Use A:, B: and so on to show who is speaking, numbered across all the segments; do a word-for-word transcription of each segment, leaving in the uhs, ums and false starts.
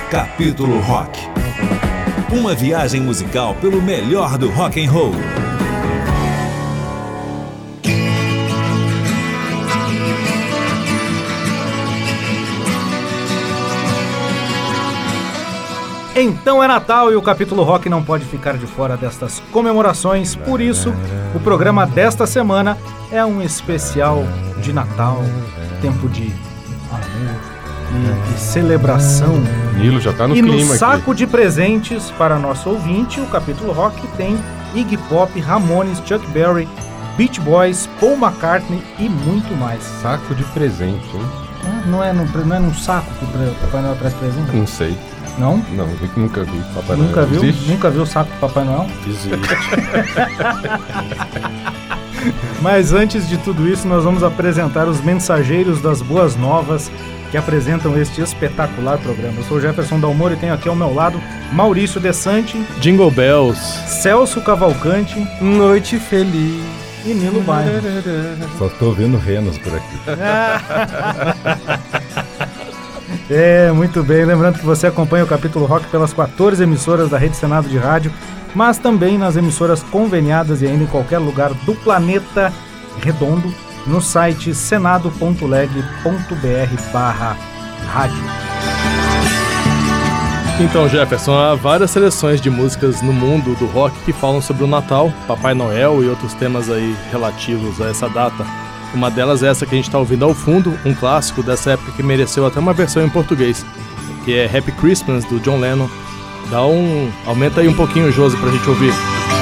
A: Capítulo Rock. Uma viagem musical pelo melhor do rock and roll.
B: Então é Natal e o Capítulo Rock não pode ficar de fora destas comemorações, por isso o programa desta semana é um especial de Natal, tempo de amor e, e celebração.
C: Nilo já tá no
B: e
C: clima aqui.
B: E no saco de presentes para nosso ouvinte, o Capítulo Rock tem Iggy Pop, Ramones, Chuck Berry, Beach Boys, Paul McCartney e muito mais.
C: Saco de presente, hein?
B: Não é, não, não é num saco que o Papai Noel traz presente?
C: Não sei.
B: Não?
C: Não, eu nunca vi Papai Noel.
B: Nunca viu?
C: Existe?
B: Nunca viu o saco do Papai Noel?
C: Existe.
B: Mas antes de tudo isso, nós vamos apresentar os mensageiros das boas novas que apresentam este espetacular programa. Eu sou o Jefferson Dalmoro e tenho aqui ao meu lado Maurício Desante,
D: Jingle Bells,
B: Celso Cavalcante,
C: Noite Feliz
B: e Nilo Bairro.
E: Só tô vendo renos por aqui.
B: É, muito bem. Lembrando que você acompanha o Capítulo Rock pelas quatorze emissoras da Rede Senado de Rádio, mas também nas emissoras conveniadas e ainda em qualquer lugar do planeta redondo, no site senado ponto leg ponto br barra rádio.
D: Então, Jefferson, há várias seleções de músicas no mundo do rock que falam sobre o Natal, Papai Noel e outros temas aí relativos a essa data. Uma delas é essa que a gente está ouvindo ao fundo, um clássico dessa época que mereceu até uma versão em português, que é Happy Christmas, do John Lennon. Dá um... Aumenta aí um pouquinho, Josi, pra gente ouvir.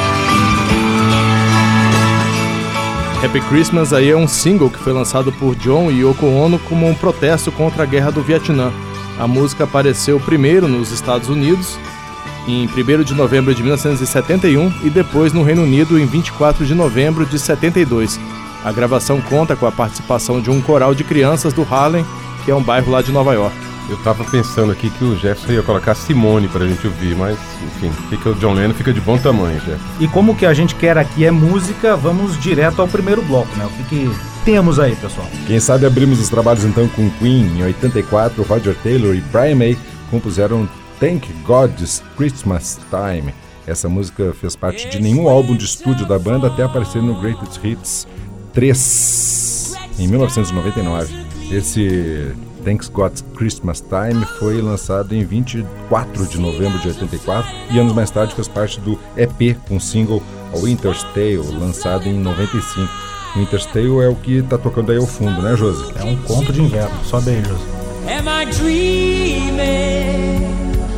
D: Happy Christmas aí é um single que foi lançado por John e Yoko Ono como um protesto contra a Guerra do Vietnã. A música apareceu primeiro nos Estados Unidos, em primeiro de novembro de mil novecentos e setenta e um, e depois no Reino Unido em vinte e quatro de novembro de setenta e dois. A gravação conta com a participação de um coral de crianças do Harlem, que é um bairro lá de Nova York.
C: Eu tava pensando aqui que o Jefferson ia colocar Simone pra gente ouvir, mas, enfim, fica o John Lennon fica de bom tamanho, Jefferson.
B: E como o que a gente quer aqui é música, vamos direto ao primeiro bloco, né? O que, que temos aí, pessoal?
E: Quem sabe abrimos os trabalhos então com Queen. Em oitenta e quatro, Roger Taylor e Brian May compuseram Thank God's Christmas Time. Essa música fez parte de nenhum álbum de estúdio da banda até aparecer no Greatest Hits três, em mil novecentos e noventa e nove. Esse Thanks God's Christmas Time foi lançado em vinte e quatro de novembro de oitenta e quatro e anos mais tarde fez parte do E P com o single A Winter's Tale, lançado em noventa e cinco. Winter's Tale é o que tá tocando aí ao fundo, né, Josi?
B: É um conto de inverno, sobe aí, Josi.
F: Am I dreaming?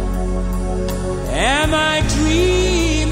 F: Am I dreaming?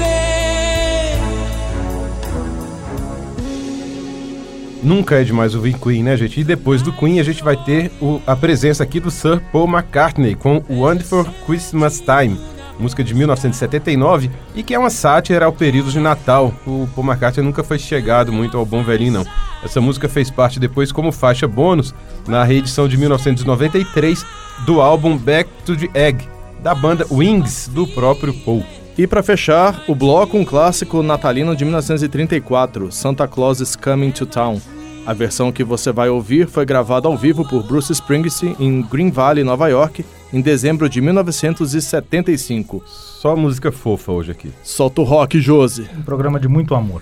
C: Nunca é demais ouvir Queen, né, gente? E depois do Queen a gente vai ter o, a presença aqui do Sir Paul McCartney com Wonderful Christmas Time, música de mil novecentos e setenta e nove e que é uma sátira ao período de Natal. O Paul McCartney nunca foi chegado muito ao bom velhinho, não. Essa música fez parte depois como faixa bônus na reedição de mil novecentos e noventa e três do álbum Back to the Egg, da banda Wings, do próprio Paul.
D: E para fechar, o bloco, um clássico natalino de mil novecentos e trinta e quatro, Santa Claus is Coming to Town. A versão que você vai ouvir foi gravada ao vivo por Bruce Springsteen em Green Valley, Nova York, em dezembro de mil novecentos e setenta e cinco.
C: Só música fofa hoje aqui.
D: Solta o rock, Josi.
B: Um programa de muito amor.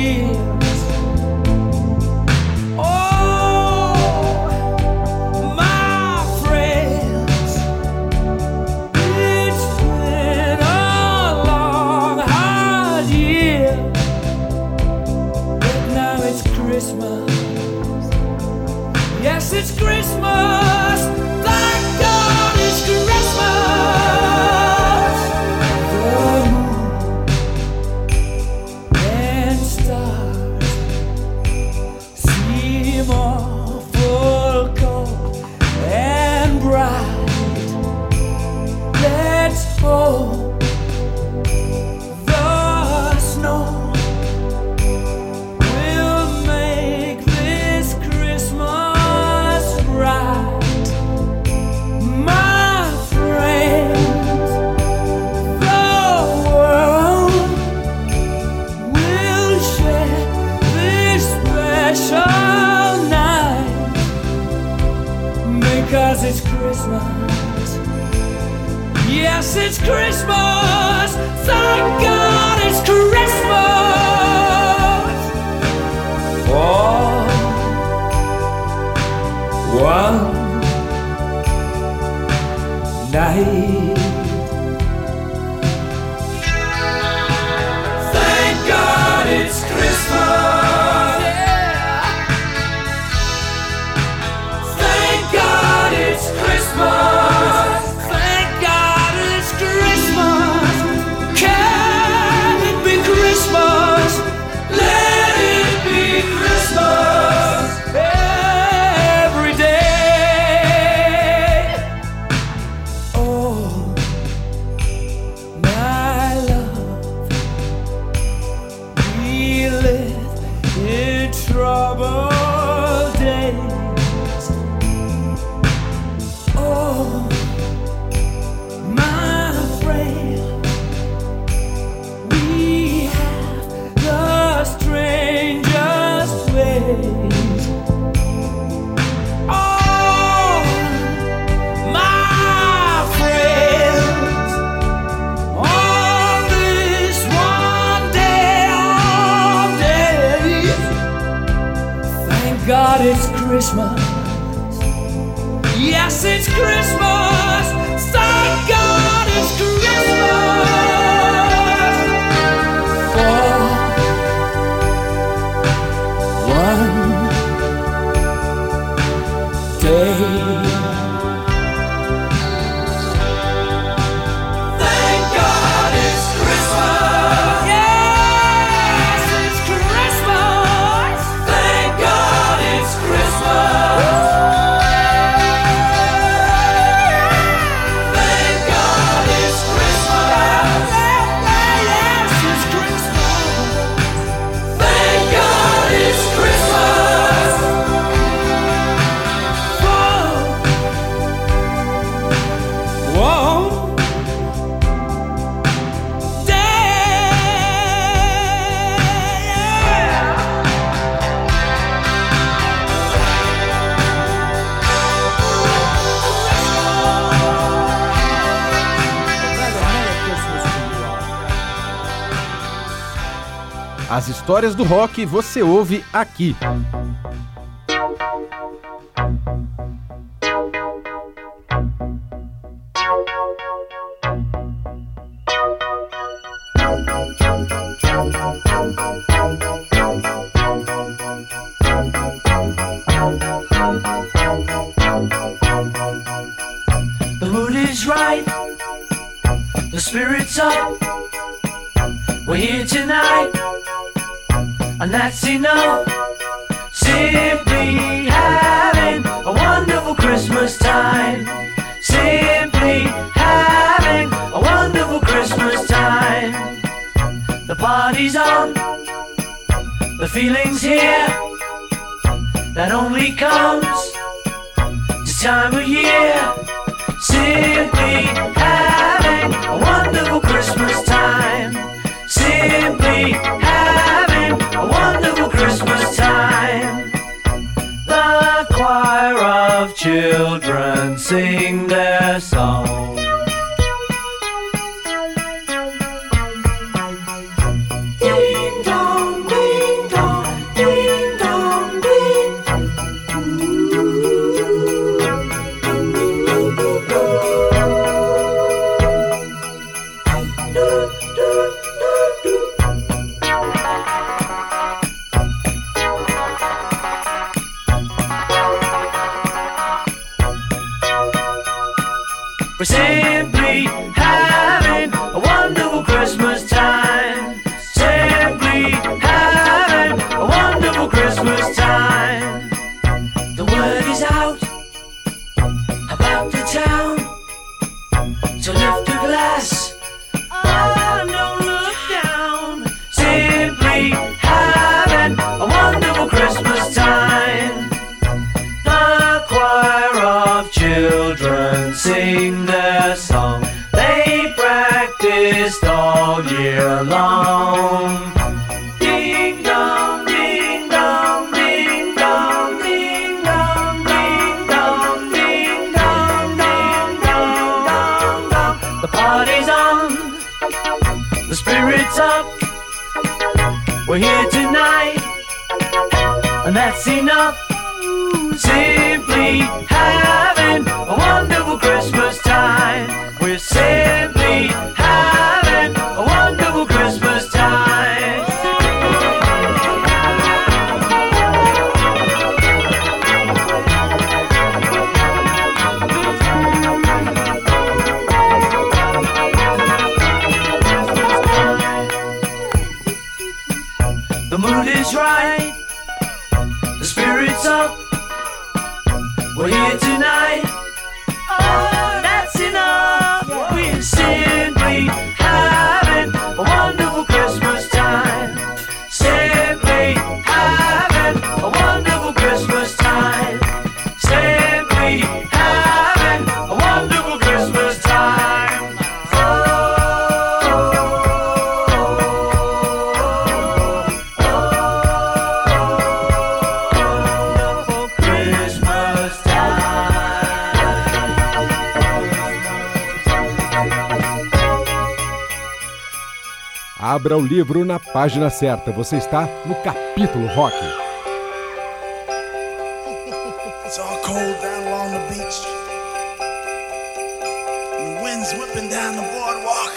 F: My night. Thank God it's Christmas. Yeah. Thank God it's Christmas. Thank God it's Christmas. Can it be Christmas? Let it be Christmas every day. Oh, my love, we live in troubled days. Oh, my friend, we have the strangest ways. Oh, my friends, on this one day of days, thank God it's Christmas. Yes, it's Christmas. Thank God it's Christmas. For one day. Thank God it's Christmas. Yes, it's Christmas. Thank God it's Christmas. Thank God it's Christmas. Yes, it's Christmas. Thank God it's Christmas. Whoa. Whoa.
C: As histórias do rock você ouve aqui.
F: The mood is right, the spirit's up. We're here tonight, and that's enough. Simply having a wonderful Christmas time. Simply having a wonderful Christmas time. The party's on, the feeling's here. That only comes this time of year. Simply having a wonderful Christmas time. Simply having a wonderful Christmas time. The choir of children sing their song. Ding dong, ding dong, ding dong, ding. We're simply having a wonderful Christmas time. Simply having a wonderful Christmas time. The word is out about the town, so lift a glass. Oh, don't look down. Simply having a wonderful Christmas time. The choir of children sing their song. They practiced all year long. Ding dong, ding dong, ding dong, ding dong, ding dong, ding dong, ding dong, dong, dong. The party's on, the spirit's up. We're here tonight, and that's enough. Simply having a wonderful Christmas time. The mood is right, the spirit's up. We're here tonight. Oh, that's enough. We're simply having a wonderful Christmas time. Simply having a wonderful Christmas time. Simply having a wonderful Christmas time. Oh, wonderful Christmas
E: Abra o livro na página certa. Você está no capítulo rock.
G: It's all cold down along the beach. And the wind's whipping down the boardwalk.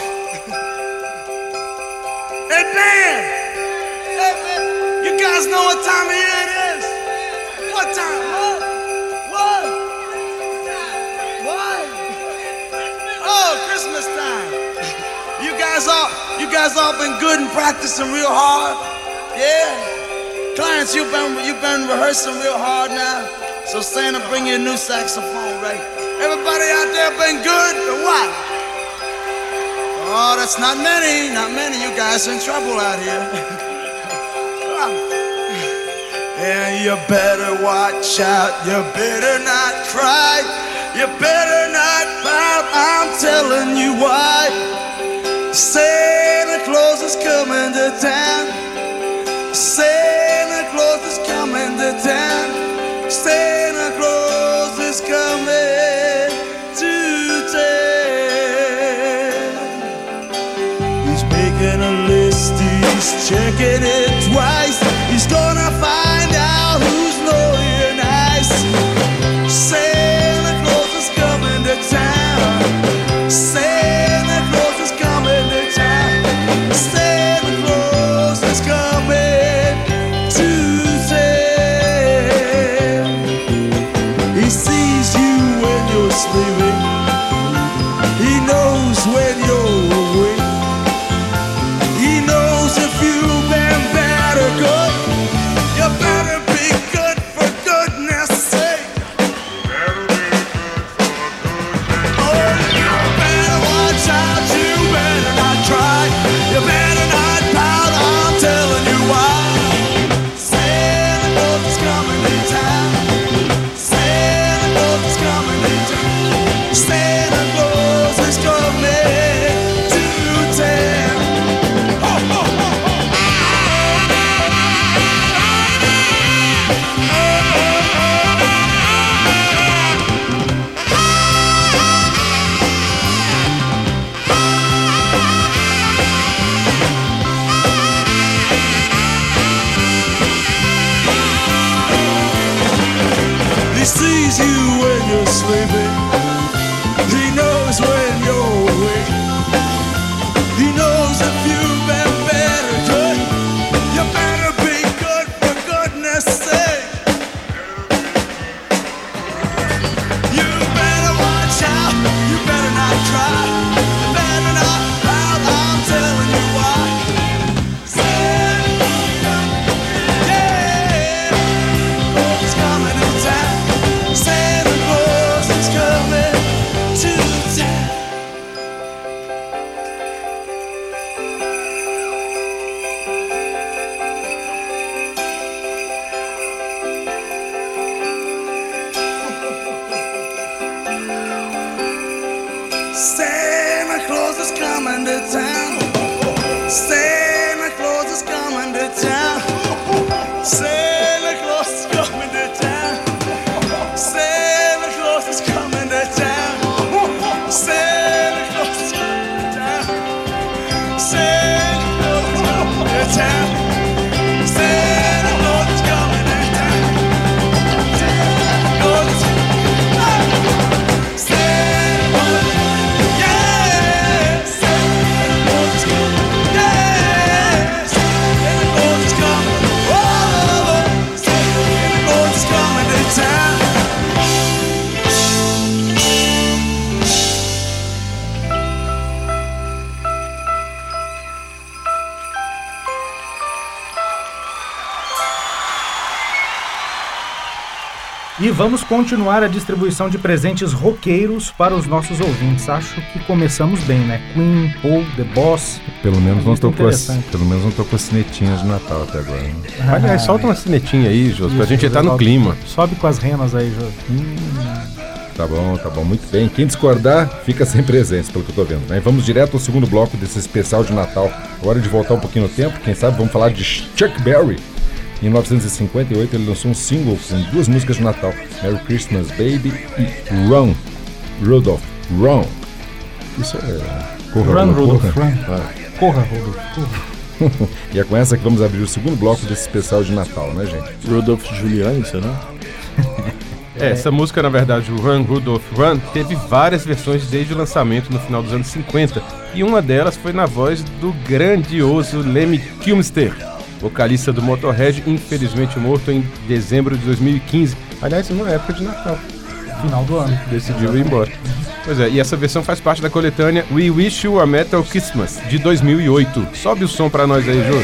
G: Hey, man! Hey, man! You guys know what time of year it is? What time? What? What? What? Oh, Christmas time. You guys all, you guys all been good and practicing real hard? Yeah? Clarence, you've been, you've been rehearsing real hard now. So Santa, bring you a new saxophone, right? Everybody out there been good or what? Oh, that's not many, not many. You guys are in trouble out here. And you better watch out. You better not cry. You better not pout. I'm telling you why. Santa Claus is coming to town. Santa Claus is coming to town. Santa Claus is coming to town. He's making a list, he's checking it twice. He's gonna find out who's naughty and nice. Santa Claus is coming to town. Santa Claus is coming to town. Santa Claus is coming to town. He sees you when you're sleeping. He knows when you're awake. He knows if you've been bad or good. You better be good for goodness sake. Oh, you better watch out. You better not try. You better not pout. I'm telling you why. Santa Claus is coming to town. Santa Claus is coming to town. Santa Claus is coming to town. Ho, ho, ho, ho. He sees you when you're sleeping. He knows when you're awake. He knows if you've been bad or good. You better be good for goodness sake. You better watch out. You better not cry. You better not pout. I'm telling you why. Santa, yeah, Claus is coming to town. Santa Claus is coming to town. Santa Claus is coming to town. Santa Claus is coming to town. Santa Claus is coming to town. Santa Claus is coming to town. Santa Claus is coming to town. Santa Claus is coming to town. Santa Claus is coming to town. Santa Claus is Santa Claus, yeah, Santa Claus is coming, yeah.
B: E vamos continuar a distribuição de presentes roqueiros para os nossos ouvintes. Acho que começamos bem, né? Queen, Paul, The Boss.
E: Pelo menos não tô com as,
B: interessante.
E: pelo menos não tô com as sinetinhas de Natal até agora. Né?
B: Ah,
C: Aliás, solta uma sinetinha aí, Jô, pra
B: isso,
C: gente entrar no
B: sobe-
C: clima.
B: Sobe com as renas aí, Jô. Hum,
E: Tá bom, tá bom, muito bem. Quem discordar, fica sem presentes, pelo que eu tô vendo, né? Vamos direto ao segundo bloco desse especial de Natal. Agora de voltar um pouquinho no tempo, quem sabe vamos falar de Chuck Berry. Em mil novecentos e cinquenta e oito ele lançou um single com duas músicas de Natal, Merry Christmas Baby e Run, Rudolph, Run. Isso é... Corra,
B: Run,
E: corra,
B: Rudolph,
E: corra.
B: run.
E: Ah.
B: Corra, Rudolph, corra.
E: E é com essa que vamos abrir o segundo bloco desse especial de Natal, né, gente?
D: Rudolph Giuliani, será?
C: É, essa música, na verdade, o Run, Rudolph, Run, teve várias versões desde o lançamento no final dos anos cinquenta. E uma delas foi na voz do grandioso Lemmy Kilmister, vocalista do Motorhead, infelizmente morto em dezembro de dois mil e quinze. Aliás, numa época de Natal.
B: Final do ano.
C: Decidiu ir embora. Pois é, e essa versão faz parte da coletânea We Wish You a Metal Christmas, de dois mil e oito. Sobe o som pra nós aí, Jô.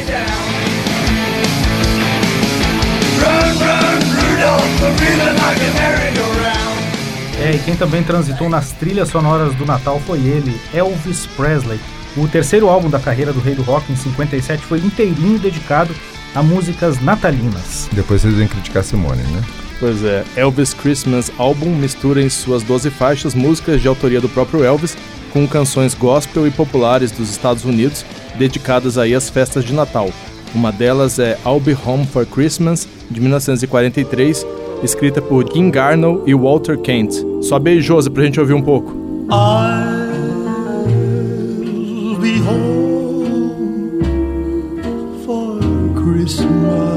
B: É, e quem também transitou nas trilhas sonoras do Natal foi ele, Elvis Presley. O terceiro álbum da carreira do rei do rock, em cinquenta e sete, foi inteirinho dedicado a músicas natalinas.
E: Depois vocês vêm criticar Simone, né?
D: Pois é, Elvis Christmas Album mistura em suas doze faixas músicas de autoria do próprio Elvis com canções gospel e populares dos Estados Unidos dedicadas aí às festas de Natal. Uma delas é I'll Be Home for Christmas, de mil novecentos e quarenta e três, escrita por Jim Garnell e Walter Kent. Sobe aí, Josi, pra gente ouvir um pouco.
G: I'll be home for Christmas.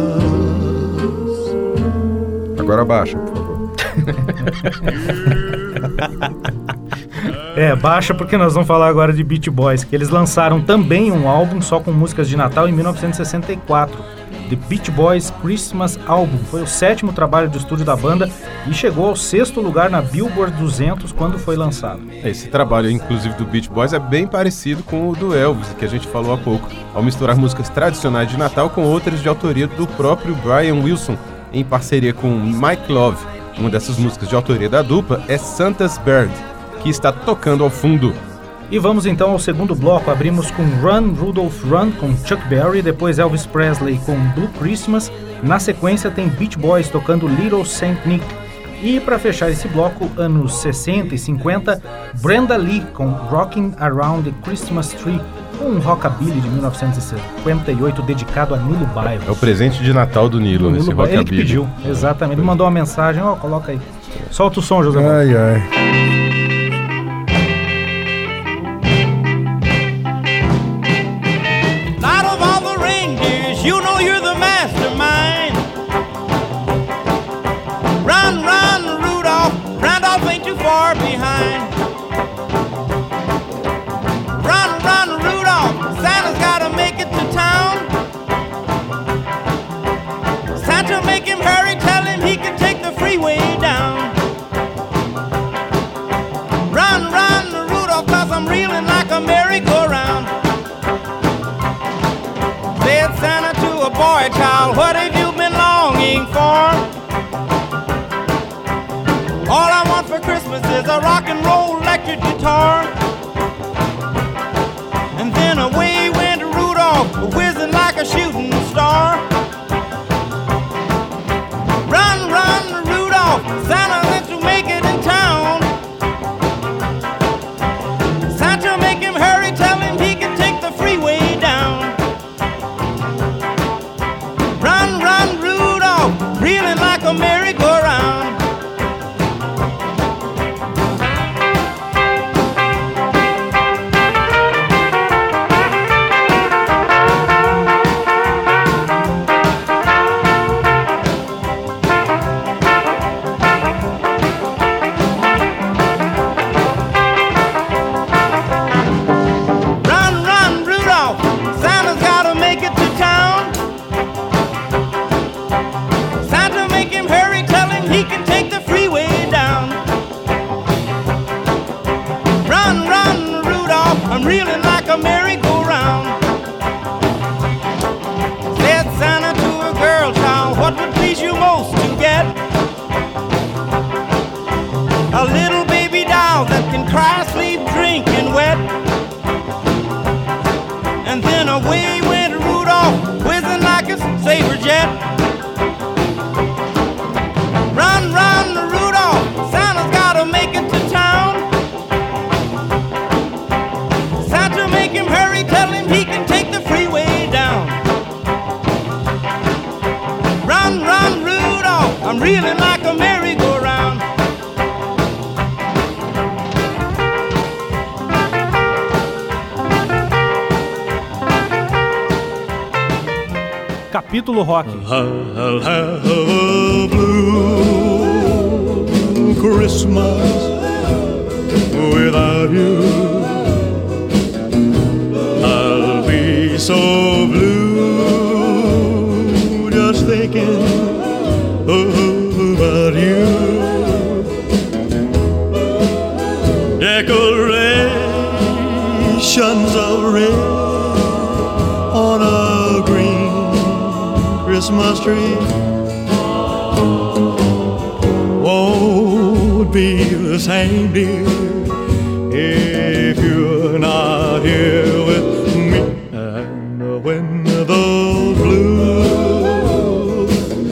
E: Agora abaixa, por favor.
B: É, baixa porque nós vamos falar agora de Beach Boys, que eles lançaram também um álbum só com músicas de Natal em mil novecentos e sessenta e quatro. The Beach Boys Christmas Album. Foi o sétimo trabalho de estúdio da banda e chegou ao sexto lugar na Billboard duzentos quando foi lançado.
C: Esse trabalho, inclusive, do Beach Boys é bem parecido com o do Elvis, que a gente falou há pouco, ao misturar músicas tradicionais de Natal com outras de autoria do próprio Brian Wilson, em parceria com Mike Love. Uma dessas músicas de autoria da dupla é Santa's Bird, que está tocando ao fundo.
B: E vamos então ao segundo bloco. Abrimos com Run, Rudolph, Run, com Chuck Berry, depois Elvis Presley com Blue Christmas. Na sequência tem Beach Boys tocando Little Saint Nick. E para fechar esse bloco, anos sessenta e cinquenta, Brenda Lee com Rockin' Around the Christmas Tree, um rockabilly de mil novecentos e cinquenta e oito dedicado a Nilo Biles.
C: É o presente de Natal do Nilo, nesse
B: Nilo Biles, ele que
C: rockabilly.
B: pediu, exatamente. Ele mandou uma mensagem, ó, coloca aí. Solta o som, José.
E: Ai, ai.
F: Out of all the reindeers, you know you're the mastermind. Run, run, Rudolph, Randolph ain't too far behind. Run, run, Rudolph, Santa's gotta make it to town. Santa, make him hurry, tell him he can take the freeway down. Run, run, Rudolph, cause I'm reeling like a merry-go-round. Said Santa to a boy child, what have you been longing for? All I want for Christmas is a rock and roll electric guitar. And then away went Rudolph, whizzing like a shooting star. Run, run, Rudolph, Santa wants to make it in town. Santa, make him hurry, tell him he can take the freeway down. Run, run, Rudolph, reeling like a merry-go-round. away went Rudolph, whizzing like a saber jet. Run, run, Rudolph, Santa's gotta make it to town. Santa, make him hurry, tell him he can take the freeway down. Run, run, Rudolph, I'm reeling like a merry-go-round.
B: Capítulo Rock.
G: I'll have a blue Christmas without you. I'll be so blue just thinking about you. Decorations of red on a green Christmas tree won't be the same, dear, if you're not here with me. And when those blue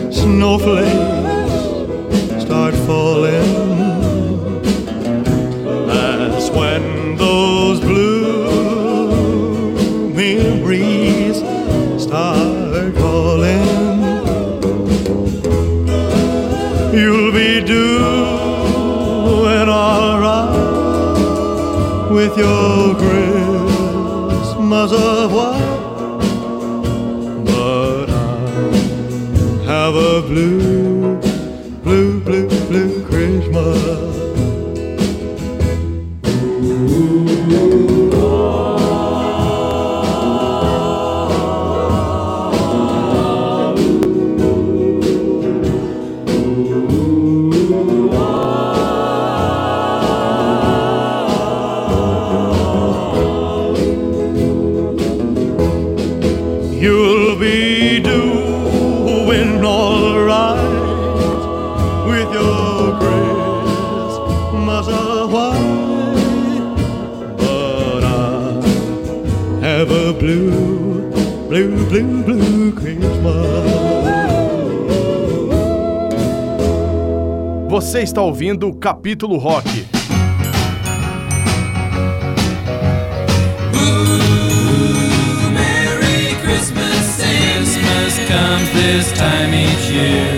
G: snowflakes start falling, that's when those blue memories start calling. You'll be doing all right with your Christmas of white, but I have a blue, blue, blue, blue Christmas. You'll be doing all right with your Christmas of white, but I have a blue, blue, blue, blue Christmas.
D: Você está ouvindo o Capítulo Rock.
H: Comes this time each year.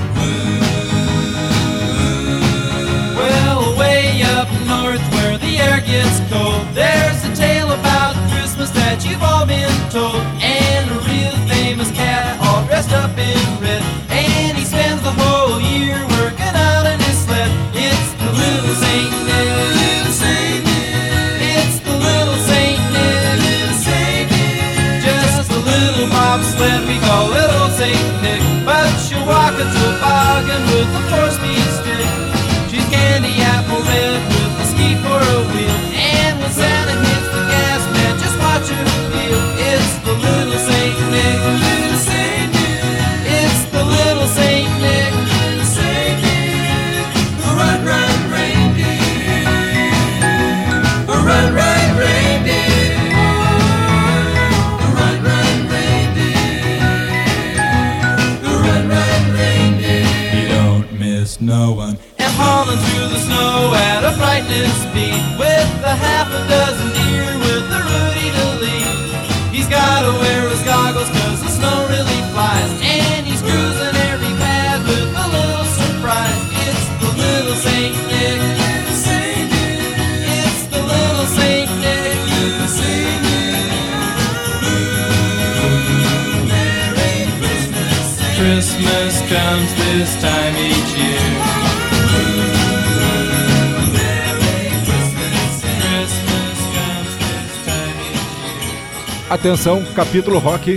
H: Well, way up north where the air gets cold, there's a tale about Christmas that you've all been told. And a real famous cat all dressed up in red, and he spends the whole year working out in his sled. It's the little Saint Nick, little Saint Nick. It's the little Saint Nick, little Saint Nick. Just a little bobsled we call little Saint Nick, but she'll walk a toboggan with a four-speed stick. She's candy apple red with a ski for a wheel, and when Santa hits the gas, man, just watch her feel. It's the little Saint Nick, little Saint Nick. It's the little Saint Nick, little Saint Nick. Run, run, reindeer. Run, run, reindeer. Run, run, reindeer. You don't miss no one. And hauling through the snow at a frightening speed, with a half a dozen deer with a Rudy to lead. He's gotta wear his goggles cause the snow really flies, and he's cruising every path with a little surprise. It's the little Saint Nick, little Saint Nick. It's the little Saint Nick, little Saint Nick. Merry Christmas. Christmas comes this time each year.
E: Atenção, Capítulo Rock.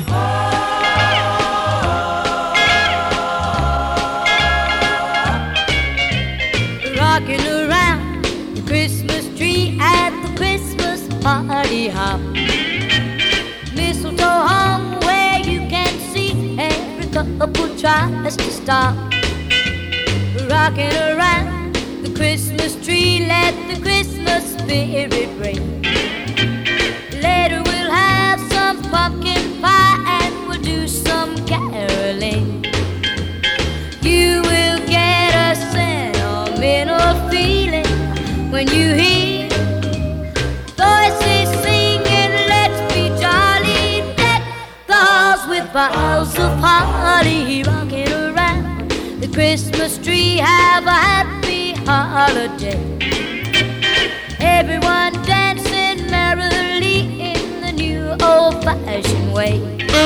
I: Rocking around the Christmas tree at the Christmas party hop. Mistletoe hung where you can see every couple tries to stop. Rocking around the Christmas tree, let the Christmas spirit ring. Later we'll have some pumpkin pie and we'll do some caroling. You will get a sentimental feeling when you hear voices singing, let's be jolly, deck the halls with boughs of holly, rocking around the Christmas tree, have a happy holiday. Everyone dancing merrily in the new old-fashioned way.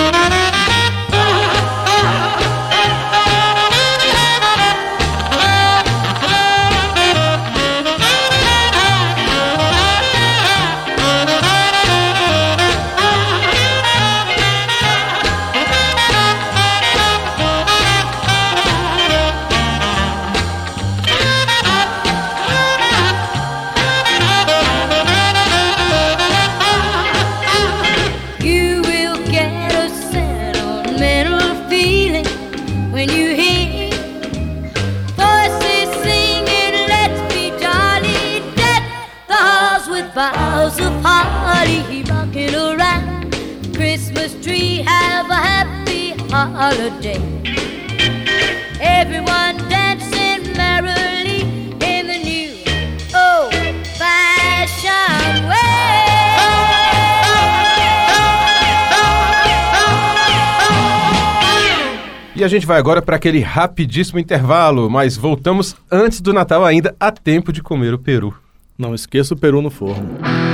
I: Boughs of holly rocking around the Christmas tree, have a happy holiday. Everyone dancing merrily in the new old-fashioned way.
C: E a gente vai agora para aquele rapidíssimo intervalo, mas voltamos antes do Natal ainda, a tempo de comer o peru.
D: Não esqueça o peru no forno.